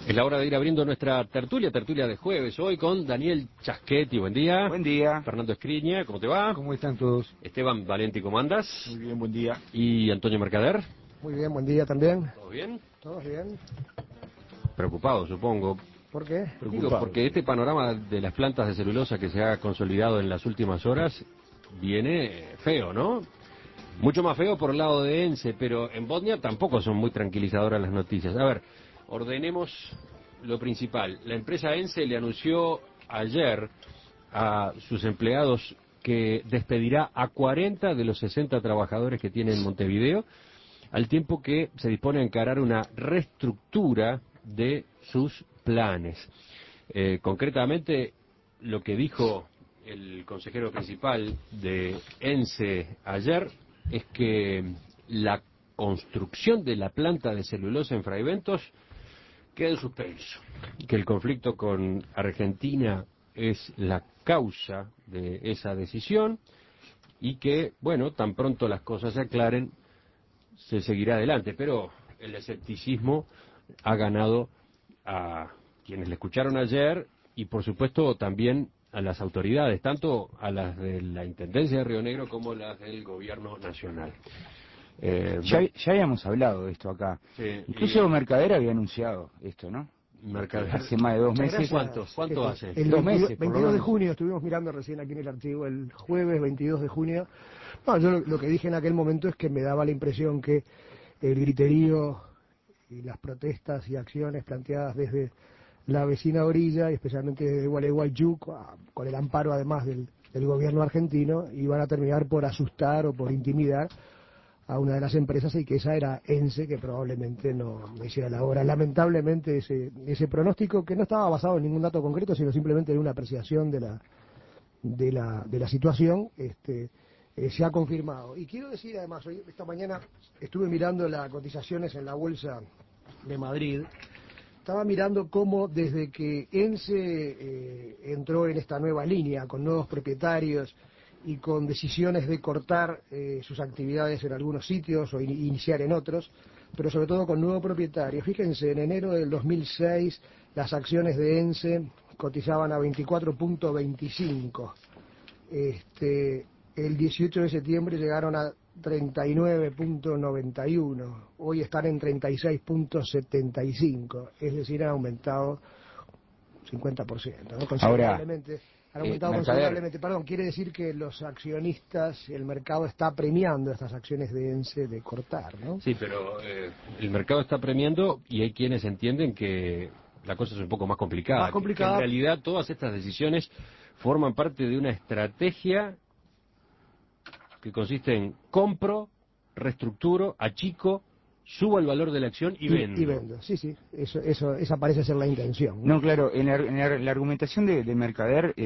Es la hora de ir abriendo nuestra tertulia de jueves, hoy con Daniel Chaschetti, buen día. Buen día. Fernando Escriña, ¿cómo te va? ¿Cómo están todos? Esteban Valenti, ¿cómo andas? Muy bien, buen día. Y Antonio Mercader. Muy bien, buen día también. ¿Todo bien? ¿Todos bien? Preocupado, supongo. ¿Por qué? Digo, porque este panorama de las plantas de celulosa que se ha consolidado en las últimas horas viene feo, ¿no? Mucho más feo por el lado de ENCE, pero en Bosnia tampoco son muy tranquilizadoras las noticias. A ver, ordenemos lo principal. La empresa ENCE le anunció ayer a sus empleados que despedirá a 40 de los 60 trabajadores que tiene en Montevideo, al tiempo que se dispone a encarar una reestructura de sus planes. Concretamente, lo que dijo el consejero principal de ENCE ayer es que la construcción de la planta de celulosa en Fraiventos queda en suspenso, que el conflicto con Argentina es la causa de esa decisión y que, bueno, tan pronto las cosas se aclaren, se seguirá adelante, pero el escepticismo ha ganado a quienes le escucharon ayer y, por supuesto, también a las autoridades, tanto a las de la Intendencia de Río Negro como las del Gobierno Nacional. Ya habíamos hablado de esto acá. Sí, Incluso Mercader había anunciado esto, ¿no? Mercader. Hace más de 2 meses. ¿Cuánto hace? El 2 22, meses, por lo 22 de menos. junio, estuvimos mirando recién aquí en el archivo, el jueves 22 de junio. No, yo lo que dije en aquel momento es que me daba la impresión que el griterío y las protestas y acciones planteadas desde la vecina orilla, y especialmente desde Gualeguaychú, con el amparo además del gobierno argentino, iban a terminar por asustar o por intimidar a una de las empresas, y que esa era ENCE, que probablemente no hiciera la obra. Lamentablemente ese pronóstico, que no estaba basado en ningún dato concreto, sino simplemente en una apreciación de la situación, se ha confirmado. Y quiero decir además, esta mañana estuve mirando las cotizaciones en la bolsa de Madrid. Estaba mirando cómo desde que ENCE entró en esta nueva línea, con nuevos propietarios y con decisiones de cortar sus actividades en algunos sitios o iniciar en otros, pero sobre todo con nuevo propietario. Fíjense, en enero del 2006 las acciones de ENCE cotizaban a 24.25. El 18 de septiembre llegaron a 39.91. Hoy están en 36.75. Es decir, han aumentado 50%, ¿no? Considerablemente. Han aumentado considerablemente. Perdón, quiere decir que los accionistas, el mercado está premiando estas acciones de ENCE de cortar, ¿no? Sí, pero el mercado está premiando y hay quienes entienden que la cosa es un poco más complicada. Más complicada. Que en realidad todas estas decisiones forman parte de una estrategia que consiste en compro, reestructuro, achico, subo el valor de la acción y vendo. Y vendo, sí, esa parece ser la intención, ¿no? No, claro, en la argumentación de Mercader,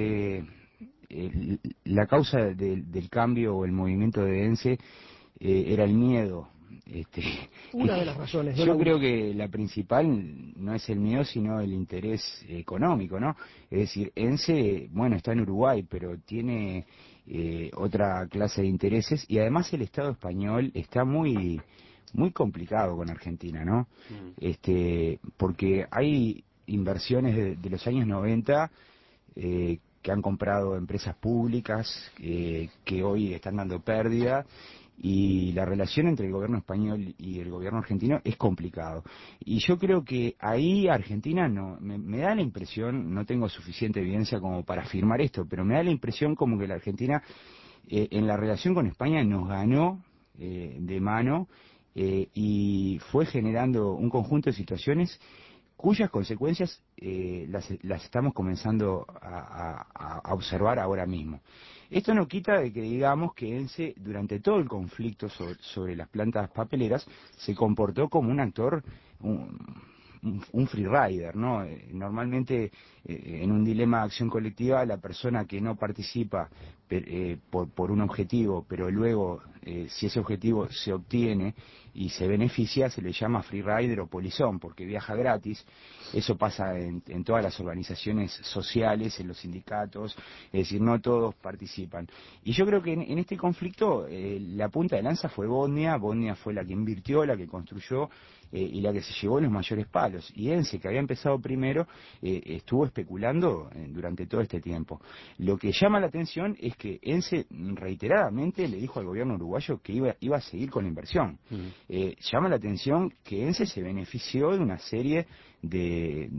la causa del cambio o el movimiento de ENCE era el miedo. Una de las razones. Yo creo que la principal no es el miedo, sino el interés económico, ¿no? Es decir, ENCE, bueno, está en Uruguay, pero tiene otra clase de intereses, y además el Estado español está muy complicado con Argentina, ¿no? Porque hay inversiones de los años 90 que han comprado empresas públicas que hoy están dando pérdida, y la relación entre el gobierno español y el gobierno argentino es complicado. Y yo creo que ahí Argentina me da la impresión, no tengo suficiente evidencia como para afirmar esto, pero me da la impresión como que la Argentina en la relación con España nos ganó de mano, y fue generando un conjunto de situaciones cuyas consecuencias las estamos comenzando a observar ahora mismo. Esto no quita de que digamos que ENCE durante todo el conflicto sobre las plantas papeleras se comportó como un actor, un free rider, ¿no? Normalmente en un dilema de acción colectiva la persona que no participa por un objetivo, pero luego si ese objetivo se obtiene y se beneficia, se le llama free rider o polizón, porque viaja gratis. Eso pasa en todas las organizaciones sociales, en los sindicatos, es decir, no todos participan. Y yo creo que en este conflicto la punta de lanza fue Bosnia fue la que invirtió, la que construyó, y la que se llevó los mayores palos. Y ENCE, que había empezado primero, estuvo especulando durante todo este tiempo. Lo que llama la atención es que ENCE reiteradamente le dijo al gobierno uruguayo que iba a seguir con la inversión. Llama la atención que ENCE se benefició de una serie de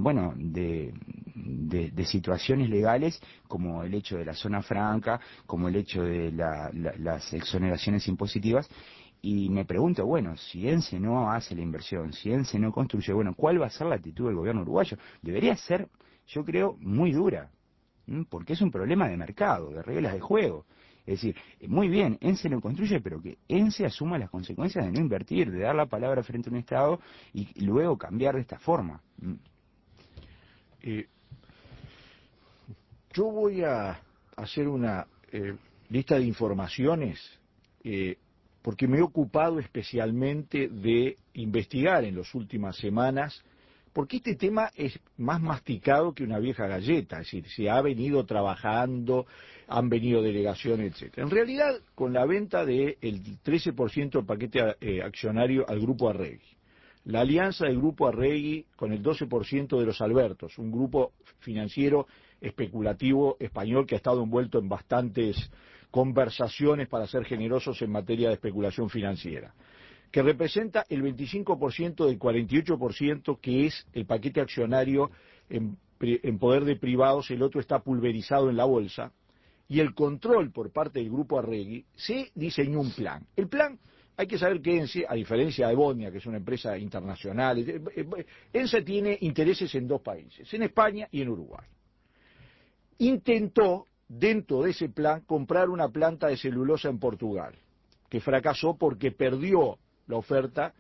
situaciones legales, como el hecho de la zona franca, como el hecho de las exoneraciones impositivas. Y me pregunto, bueno, si ENCE no hace la inversión, si ENCE no construye, bueno, ¿cuál va a ser la actitud del gobierno uruguayo? Debería ser, yo creo, muy dura, porque es un problema de mercado, de reglas de juego. Es decir, muy bien, ENCE lo construye, pero que ENCE asuma las consecuencias de no invertir, de dar la palabra frente a un Estado y luego cambiar de esta forma. Yo voy a hacer una lista de informaciones porque me he ocupado especialmente de investigar en las últimas semanas, porque este tema es más masticado que una vieja galleta, es decir, se ha venido trabajando, han venido delegaciones, etcétera. En realidad, con la venta del 13% del paquete accionario al Grupo Arregui, la alianza del Grupo Arregui con el 12% de los Albertos, un grupo financiero especulativo español que ha estado envuelto en bastantes conversaciones, para ser generosos, en materia de especulación financiera, que representa el 25% del 48% que es el paquete accionario en poder de privados. El otro está pulverizado en la bolsa, y el control por parte del Grupo Arregui. Se diseñó un plan. El plan, hay que saber que ENCE, a diferencia de Bosnia, que es una empresa internacional, ENCE tiene intereses en dos países, en España y en Uruguay. Intentó, dentro de ese plan, comprar una planta de celulosa en Portugal, que fracasó porque perdió la oferta,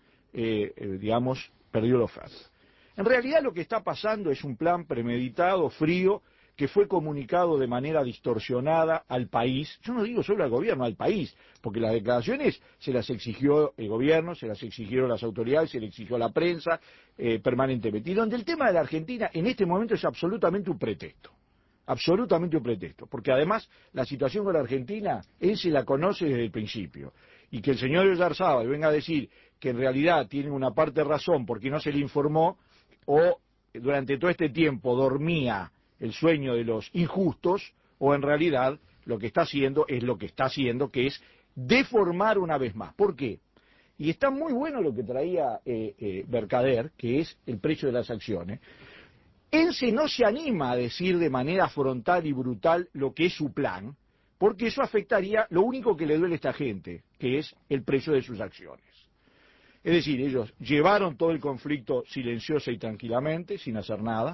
perdió la oferta. En realidad lo que está pasando es un plan premeditado, frío, que fue comunicado de manera distorsionada al país. Yo no digo solo al gobierno, al país, porque las declaraciones se las exigió el gobierno, se las exigieron las autoridades, se le exigió a la prensa permanentemente. Y donde el tema de la Argentina en este momento es absolutamente un pretexto. Absolutamente un pretexto, porque además la situación con la Argentina, él se la conoce desde el principio, y que el señor Oyarzábal venga a decir que en realidad tiene una parte de razón porque no se le informó, o durante todo este tiempo dormía el sueño de los injustos, o en realidad lo que está haciendo es lo que está haciendo, que es deformar una vez más. ¿Por qué? Y está muy bueno lo que traía Mercader, que es el precio de las acciones. ENCE no se anima a decir de manera frontal y brutal lo que es su plan, porque eso afectaría lo único que le duele a esta gente, que es el precio de sus acciones. Es decir, ellos llevaron todo el conflicto silenciosa y tranquilamente, sin hacer nada.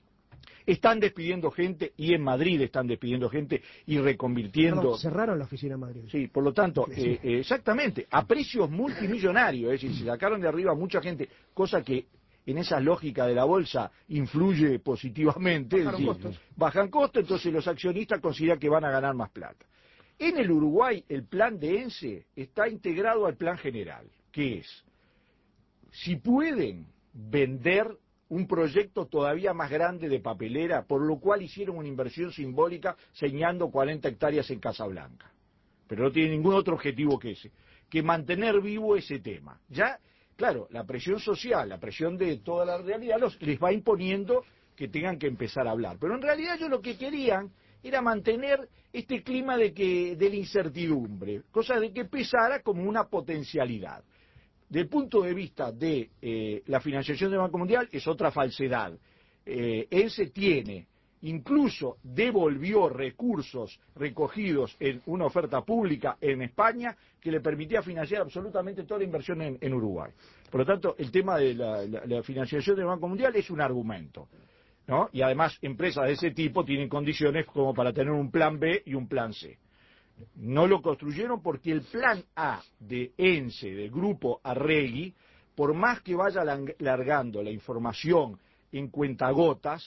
Están despidiendo gente, y en Madrid están despidiendo gente y reconvirtiendo... Perdón, cerraron la oficina en Madrid. Sí, por lo tanto, exactamente, a precios multimillonarios, es decir, se sacaron de arriba mucha gente, cosa que en esa lógica de la bolsa influye positivamente, bajan costos, entonces los accionistas consideran que van a ganar más plata. En el Uruguay, el plan de ENCE está integrado al plan general, que es, si pueden vender un proyecto todavía más grande de papelera, por lo cual hicieron una inversión simbólica señando 40 hectáreas en Casablanca, pero no tiene ningún otro objetivo que ese, que mantener vivo ese tema. Ya, claro, la presión social, la presión de toda la realidad les va imponiendo que tengan que empezar a hablar. Pero en realidad ellos lo que querían era mantener este clima de la incertidumbre, cosa de que pesara como una potencialidad. Del punto de vista de la financiación del Banco Mundial es otra falsedad. ENCE tiene, incluso devolvió recursos recogidos en una oferta pública en España que le permitía financiar absolutamente toda la inversión en Uruguay. Por lo tanto, el tema de la financiación del Banco Mundial es un argumento, ¿no? Y además, empresas de ese tipo tienen condiciones como para tener un plan B y un plan C. No lo construyeron porque el plan A de ENCE, del Grupo Arregui, por más que vaya largando la información en cuentagotas,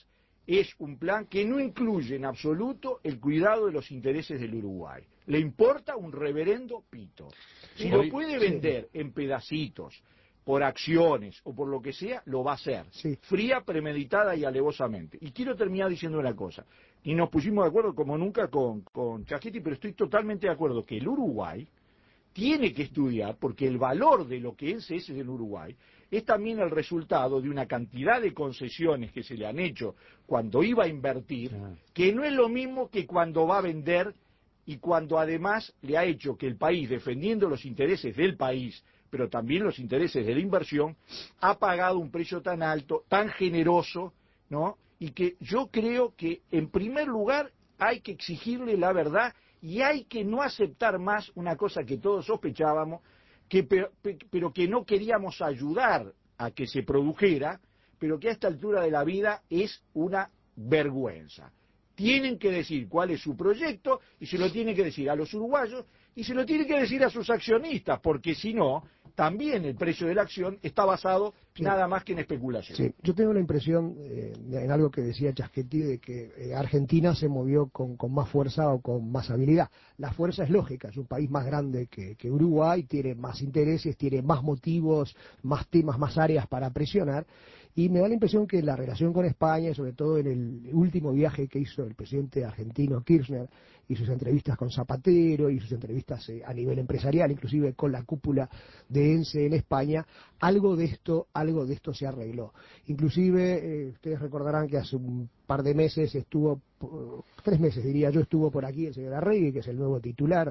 es un plan que no incluye en absoluto el cuidado de los intereses del Uruguay. Le importa un reverendo pito. Si lo puede vender en pedacitos, por acciones o por lo que sea, lo va a hacer. Sí. Fría, premeditada y alevosamente. Y quiero terminar diciendo una cosa. Y nos pusimos de acuerdo como nunca con Chaschetti, pero estoy totalmente de acuerdo que el Uruguay tiene que estudiar, porque el valor de lo que ENSE es en Uruguay es también el resultado de una cantidad de concesiones que se le han hecho cuando iba a invertir, que no es lo mismo que cuando va a vender, y cuando además le ha hecho que el país, defendiendo los intereses del país, pero también los intereses de la inversión, ha pagado un precio tan alto, tan generoso, ¿no? Y que yo creo que, en primer lugar, hay que exigirle la verdad y hay que no aceptar más una cosa que todos sospechábamos, pero que no queríamos ayudar a que se produjera, pero que a esta altura de la vida es una vergüenza. Tienen que decir cuál es su proyecto y se lo tienen que decir a los uruguayos y se lo tienen que decir a sus accionistas, porque si no, también el precio de la acción está basado nada más que en especulación. Sí, yo tengo la impresión, en algo que decía Chaschetti, de que Argentina se movió con más fuerza o con más habilidad. La fuerza es lógica, es un país más grande que Uruguay, tiene más intereses, tiene más motivos, más temas, más áreas para presionar. Y me da la impresión que la relación con España, y sobre todo en el último viaje que hizo el presidente argentino Kirchner, y sus entrevistas con Zapatero, y sus entrevistas a nivel empresarial, inclusive con la cúpula de ENSE en España, algo de esto se arregló. Inclusive, ustedes recordarán que hace un par de meses estuvo, 3 meses diría yo, estuvo por aquí el señor Arregui, que es el nuevo titular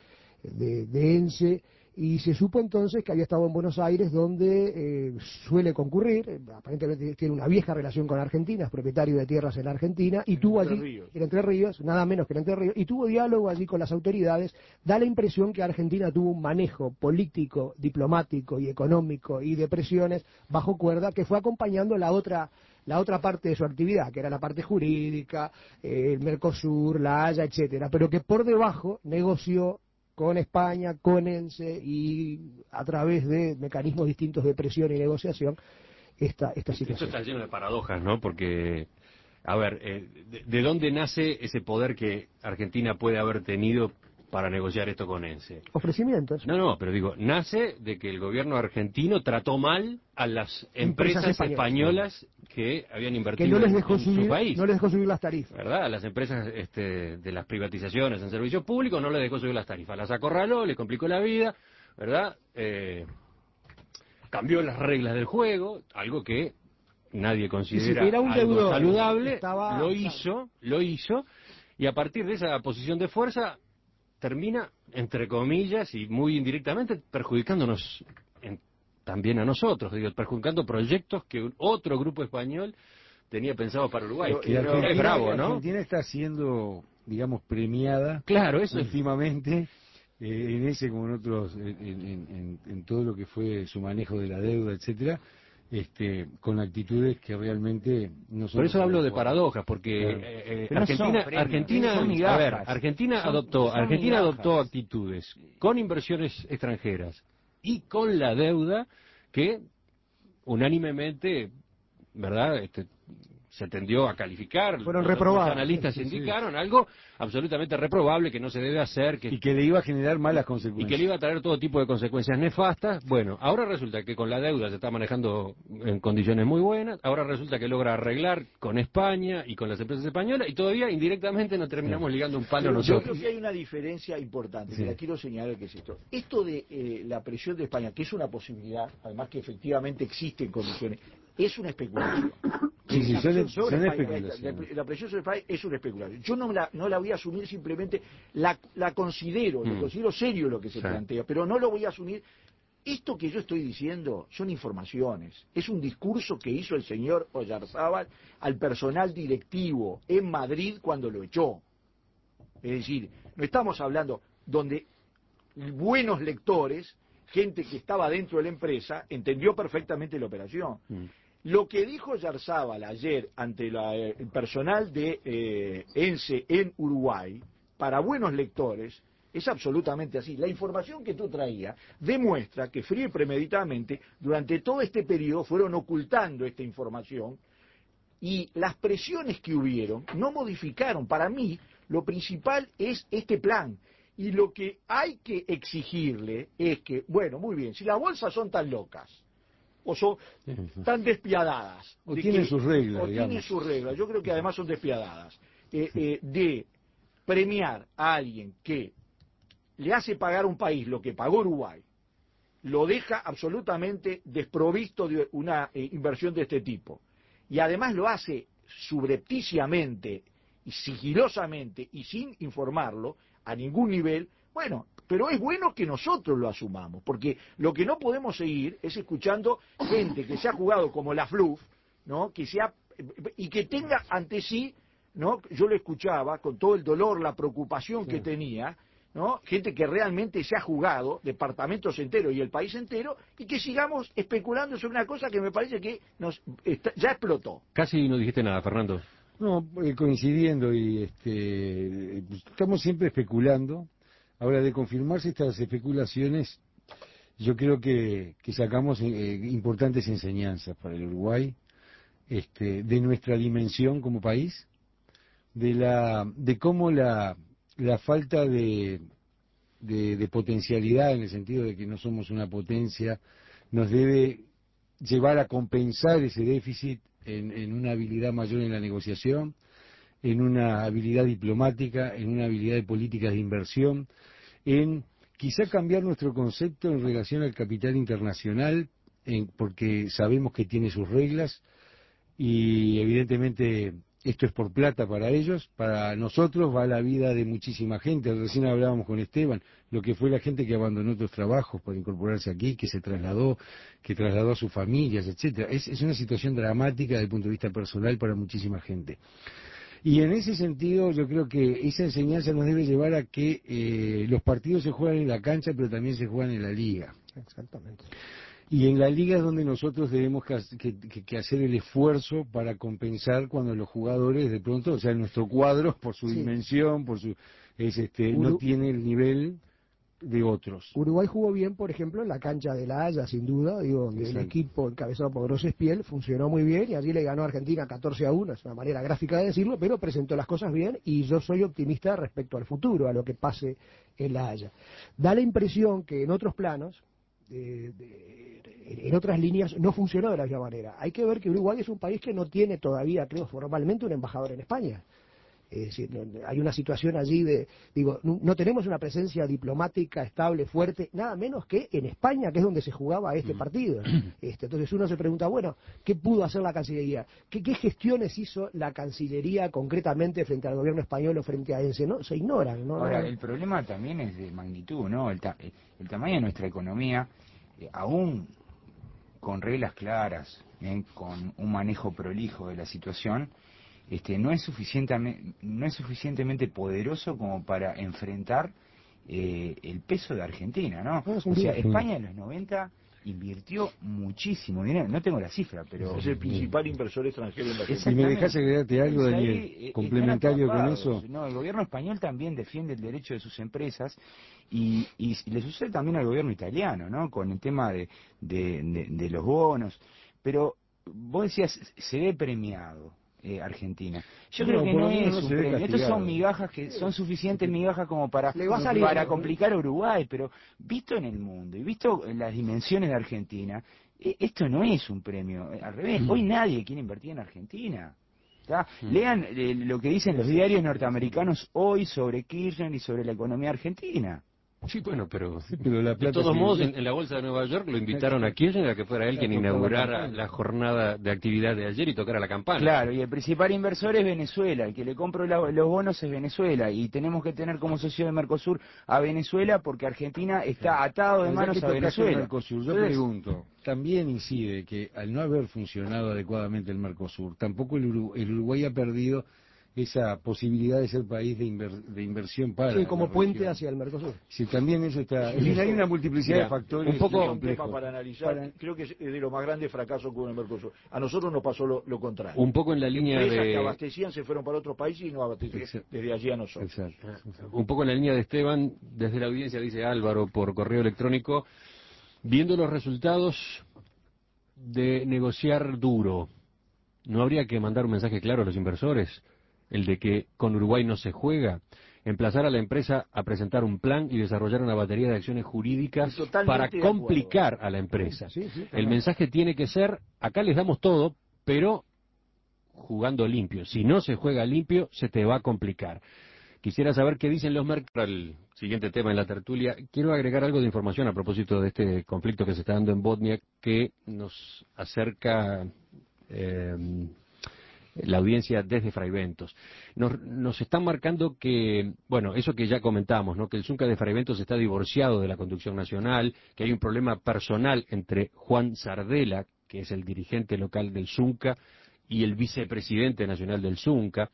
de ENSE, y se supo entonces que había estado en Buenos Aires, donde suele concurrir, aparentemente tiene una vieja relación con Argentina, es propietario de tierras en Argentina, y tuvo allí, en Entre Ríos, nada menos que en Entre Ríos, y tuvo diálogo allí con las autoridades. Da la impresión que Argentina tuvo un manejo político, diplomático y económico y de presiones bajo cuerda, que fue acompañando la otra parte de su actividad, que era la parte jurídica, el Mercosur, la Haya, etcétera, pero que por debajo negoció con España, con ENSE, y a través de mecanismos distintos de presión y negociación esta situación. Esto está lleno de paradojas, ¿no? Porque, a ver, ¿de dónde nace ese poder que Argentina puede haber tenido para negociar esto con ENSE? Ofrecimientos. No, pero digo, nace de que el gobierno argentino trató mal a las empresas españolas que habían invertido que no les dejó en subir, su país. No les dejó subir las tarifas. ¿Verdad? A las empresas de las privatizaciones en servicios públicos no les dejó subir las tarifas. Las acorraló, les complicó la vida, ¿verdad? Cambió las reglas del juego, algo que nadie considera si era un algo deudor, saludable, lo hizo, y a partir de esa posición de fuerza termina, entre comillas y muy indirectamente, perjudicándonos también a nosotros, digo, perjudicando proyectos que otro grupo español tenía pensado para Uruguay. Es bravo, ¿no? Argentina está siendo, digamos, premiada, claro, eso últimamente, en ese como en otros, en todo lo que fue su manejo de la deuda, etcétera, con actitudes que realmente no son. Por eso hablo de paradojas, porque Argentina adoptó actitudes con inversiones extranjeras y con la deuda que unánimemente, ¿verdad?, se tendió a calificar. Fueron reprobados. Los analistas indicaron algo absolutamente reprobable, que no se debe hacer. Y que le iba a generar malas consecuencias. Y que le iba a traer todo tipo de consecuencias nefastas. Bueno, ahora resulta que con la deuda se está manejando en condiciones muy buenas. Ahora resulta que logra arreglar con España y con las empresas españolas. Y todavía indirectamente nos terminamos ligando un palo nosotros. Yo creo que hay una diferencia importante, que la quiero señalar, que es esto. Esto de la presión de España, que es una posibilidad, además que efectivamente existe en condiciones, es una especulación. Sí, son especulaciones. La presión sobre el país es una especulación. Yo no la voy a asumir, simplemente la considero, lo considero serio lo que se plantea, pero no lo voy a asumir. Esto que yo estoy diciendo son informaciones, es un discurso que hizo el señor Oyarzábal al personal directivo en Madrid cuando lo echó. Es decir, no estamos hablando donde buenos lectores, gente que estaba dentro de la empresa, entendió perfectamente la operación. Lo que dijo Yarzábal ayer ante el personal de ENSE en Uruguay, para buenos lectores, es absolutamente así. La información que tú traías demuestra que frío y premeditadamente, durante todo este periodo, fueron ocultando esta información Y las presiones que hubieron no modificaron. Para mí, lo principal es este plan. Y lo que hay que exigirle es que, bueno, muy bien, si las bolsas son tan locas, o son tan despiadadas, o tienen sus reglas, o tienen sus reglas, yo creo que además son despiadadas, de premiar a alguien que le hace pagar a un país lo que pagó Uruguay, lo deja absolutamente desprovisto de una inversión de este tipo, y además lo hace subrepticiamente y sigilosamente y sin informarlo a ningún nivel, bueno, pero es bueno que nosotros lo asumamos, porque lo que no podemos seguir es escuchando gente que se ha jugado como la FLUF, ¿no? Y que tenga ante sí, ¿no? Yo lo escuchaba con todo el dolor, la preocupación que tenía, ¿no? Gente que realmente se ha jugado, departamentos enteros y el país entero, y que sigamos especulando sobre una cosa que me parece que ya explotó. Casi no dijiste nada, Fernando. No, coincidiendo y estamos siempre especulando. Ahora, de confirmarse estas especulaciones, yo creo que sacamos importantes enseñanzas para el Uruguay, de nuestra dimensión como país, de cómo la falta de potencialidad, en el sentido de que no somos una potencia, nos debe llevar a compensar ese déficit en una habilidad mayor en la negociación, en una habilidad diplomática, en una habilidad de políticas de inversión, en quizá cambiar nuestro concepto en relación al capital internacional, porque sabemos que tiene sus reglas y evidentemente esto es por plata para ellos, para nosotros va la vida de muchísima gente. Recién hablábamos con Esteban, lo que fue la gente que abandonó otros trabajos para incorporarse aquí, que se trasladó, que trasladó a sus familias, etcétera. Es una situación dramática desde el punto de vista personal para muchísima gente. Y en ese sentido yo creo que esa enseñanza nos debe llevar a que los partidos se juegan en la cancha, pero también se juegan en la liga. Exactamente. Y en la liga es donde nosotros tenemos que hacer el esfuerzo para compensar cuando los jugadores de pronto, o sea, nuestro cuadro, por su dimensión, no tiene el nivel de otros. Uruguay jugó bien, por ejemplo, en la cancha de La Haya, sin duda, donde el equipo encabezado por Grosses Piel funcionó muy bien y allí le ganó a Argentina 14-1, es una manera gráfica de decirlo, pero presentó las cosas bien y yo soy optimista respecto al futuro, a lo que pase en La Haya. Da la impresión que en otros planos, en otras líneas, no funcionó de la misma manera. Hay que ver que Uruguay es un país que no tiene todavía, creo, formalmente un embajador en España. Es decir, hay una situación allí no tenemos una presencia diplomática estable, fuerte, nada menos que en España, que es donde se jugaba este partido. Entonces uno se pregunta, bueno, ¿qué pudo hacer la Cancillería? ¿Qué gestiones hizo la Cancillería concretamente frente al gobierno español o frente a ENSE? ¿No? Se ignoran. Ahora, el problema también es de magnitud, ¿no? El tamaño de nuestra economía, aún con reglas claras, con un manejo prolijo de la situación, no es suficientemente poderoso como para enfrentar el peso de Argentina, ¿no? O sea, España en los 90 invirtió muchísimo dinero, no tengo la cifra, pero... Es el principal inversor extranjero en la Argentina. Y me dejás agregarte algo, Daniel, complementario con eso. No, el gobierno español también defiende el derecho de sus empresas y le sucede también al gobierno italiano, ¿no? Con el tema de los bonos, pero vos decías, se ve premiado Argentina. Yo creo que no es un premio. Estos son migajas que son suficientes migajas como para complicar a Uruguay, pero visto en el mundo y visto en las dimensiones de Argentina, esto no es un premio. Al revés, hoy nadie quiere invertir en Argentina. Lean lo que dicen los diarios norteamericanos hoy sobre Kirchner y sobre la economía argentina. Sí, bueno, pero la plata de todos modos en la Bolsa de Nueva York lo invitaron a Kirchner a que fuera él quien inaugurara la jornada de actividad de ayer y tocara la campana. Claro, y el principal inversor es Venezuela, el que le compró los bonos es Venezuela, y tenemos que tener como socio de Mercosur a Venezuela porque Argentina está atado de manos a Venezuela. Mercosur, yo pregunto, también incide que al no haber funcionado adecuadamente el Mercosur, tampoco el Uruguay ha perdido esa posibilidad de ser país de inversión para como puente hacia el Mercosur. Sí, también eso está. Hay una multiplicidad de factores. Un poco complejos para analizar. Creo que es de los más grandes fracasos con el Mercosur. A nosotros nos pasó lo contrario. Un poco en la línea empresas que abastecían se fueron para otros países y nos abastecían desde allí a nosotros. Exacto. Un poco en la línea de Esteban, desde la audiencia dice Álvaro por correo electrónico, viendo los resultados de negociar duro, ¿No habría que mandar un mensaje claro a los inversores? El de que con Uruguay no se juega. Emplazar a la empresa a presentar un plan y desarrollar una batería de acciones jurídicas para complicar a la empresa. El mensaje tiene que ser, acá les damos todo, pero jugando limpio. Si no se juega limpio, se te va a complicar. Quisiera saber qué dicen los mercados. El siguiente tema en la tertulia. Quiero agregar algo de información a propósito de este conflicto que se está dando en Botnia, que nos acerca la audiencia desde Fraiventos. Nos están marcando que, bueno, eso que ya comentamos, ¿no? Que el Zunca de Fraiventos está divorciado de la conducción nacional, que hay un problema personal entre Juan Sardela, que es el dirigente local del Zunca, y el vicepresidente nacional del Zunca.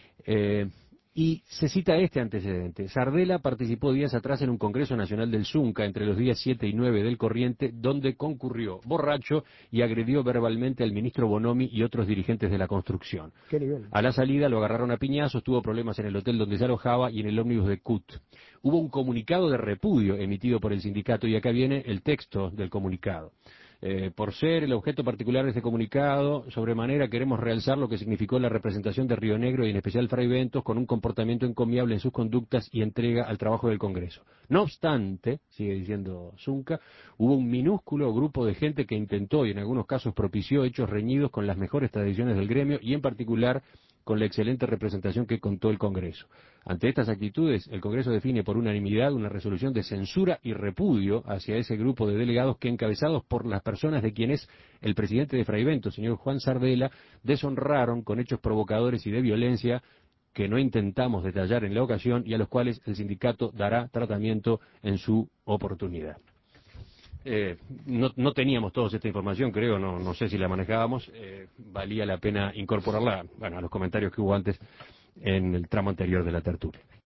Y se cita este antecedente. Sardela participó días atrás en un Congreso Nacional del Zunca entre los días 7 y 9 del corriente, donde concurrió borracho y agredió verbalmente al ministro Bonomi y otros dirigentes de la construcción. ¿Qué nivel? A la salida lo agarraron a piñazos, tuvo problemas en el hotel donde se alojaba y en el ómnibus de CUT. Hubo un comunicado de repudio emitido por el sindicato y acá viene el texto del comunicado. Por ser el objeto particular de este comunicado, sobremanera queremos realzar lo que significó la representación de Río Negro y en especial Fraiventos con un comportamiento encomiable en sus conductas y entrega al trabajo del Congreso. No obstante, sigue diciendo Zunca, hubo un minúsculo grupo de gente que intentó y en algunos casos propició hechos reñidos con las mejores tradiciones del gremio y en particular con la excelente representación que contó el Congreso. Ante estas actitudes, el Congreso define por unanimidad una resolución de censura y repudio hacia ese grupo de delegados que, encabezados por las personas de quien es el presidente de Fraiventos, señor Juan Sardela, deshonraron con hechos provocadores y de violencia que no intentamos detallar en la ocasión y a los cuales el sindicato dará tratamiento en su oportunidad. No teníamos todos esta información, creo, no sé si la manejábamos, valía la pena incorporarla, bueno, a los comentarios que hubo antes en el tramo anterior de la tertulia.